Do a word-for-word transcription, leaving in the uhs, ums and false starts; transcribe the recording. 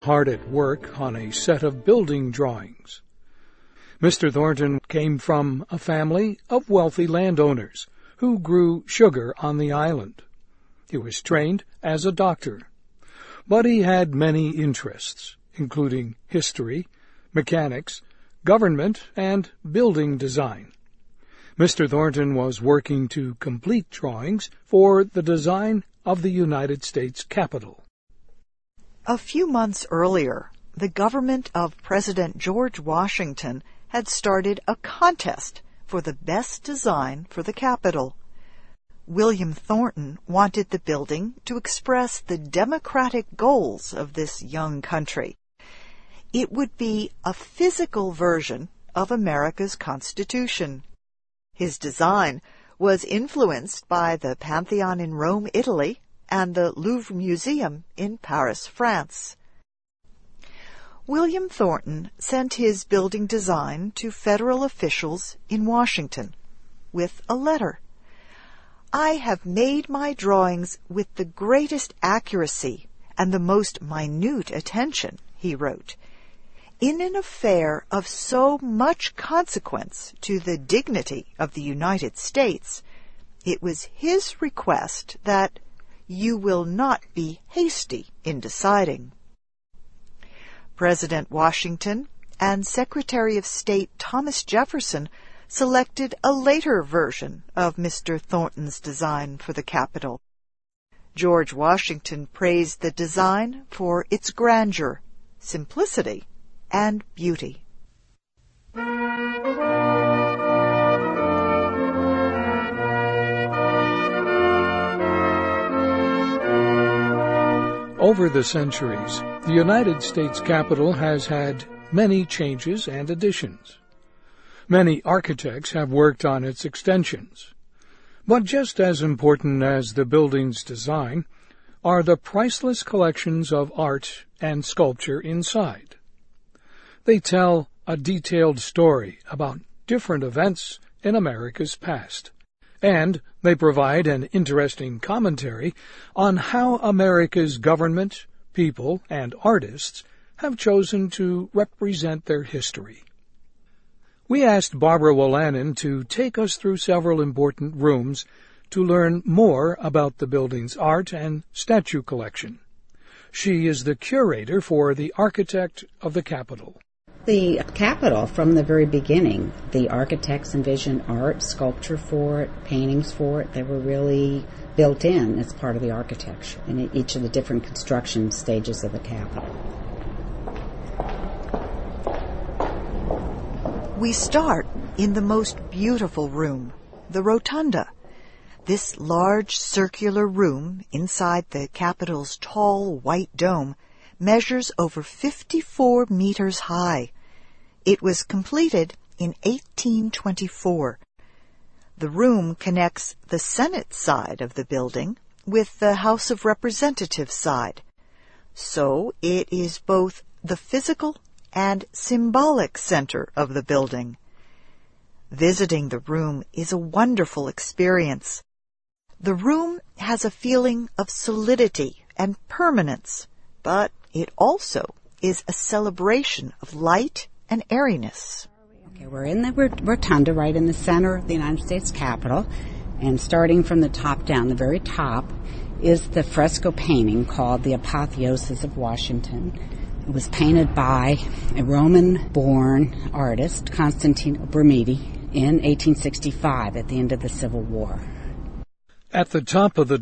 hard at work on a set of building drawings. Mister Thornton came from a family of wealthy landowners who grew sugar on the island. He was trained as a doctor, but he had many interests, including history, mechanics, government, and building design. Mister Thornton was working to complete drawings for the design of the United States Capitol. A few months earlier, the government of President George Washington had started a contest for the best design for the Capitol. William Thornton wanted the building to express the democratic goals of this young country. It would be a physical version of America's Constitution. His design was influenced by the Pantheon in Rome, Italy, and the Louvre Museum in Paris, France. William Thornton sent his building design to federal officials in Washington with a letter. "I have made my drawings with the greatest accuracy and the most minute attention," he wrote. "In an affair of so much consequence to the dignity of the United States, it was his request that you will not be hasty in deciding." President Washington and Secretary of State Thomas Jefferson selected a later version of Mister Thornton's design for the Capitol. George Washington praised the design for its grandeur, simplicity, and beauty. Over the centuries, the United States Capitol has had many changes and additions. Many architects have worked on its extensions. But just as important as the building's design are the priceless collections of art and sculpture inside. They tell a detailed story about different events in America's past, and they provide an interesting commentary on how America's government, people, and artists have chosen to represent their history. We asked Barbara Wolanin to take us through several important rooms to learn more about the building's art and statue collection. She is the curator for the Architect of the Capitol. The Capitol, from the very beginning, the architects envisioned art, sculpture for it, paintings for it. They were really built in as part of the architecture in each of the different construction stages of the Capitol. We start in the most beautiful room, the Rotunda. This large circular room inside the Capitol's tall white dome measures over fifty-four meters high. It was completed in eighteen twenty-four. The room connects the Senate side of the building with the House of Representatives side. So it is both the physical and symbolic center of the building. Visiting the room is a wonderful experience. The room has a feeling of solidity and permanence, but it also is a celebration of light and airiness. Okay, we're in the rotunda right in the center of the United States Capitol, and starting from the top down, the very top, is the fresco painting called The Apotheosis of Washington. It was painted by a Roman-born artist, Constantino Brumidi, in eighteen sixty-five at the end of the Civil War. At the top of the